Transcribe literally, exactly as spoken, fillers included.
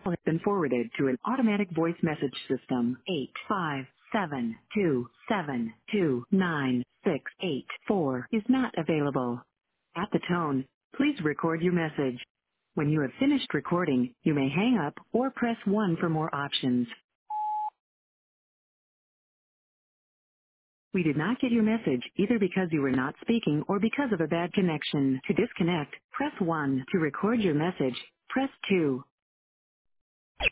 has been forwarded to an automatic voice message system. eight five seven two seven two nine six eight four is not available. At the tone, please record your message. When you have finished recording, you may hang up or press one for more options. We did not get your message either because you were not speaking or because of a bad connection. To disconnect, press one. To record your message, press two.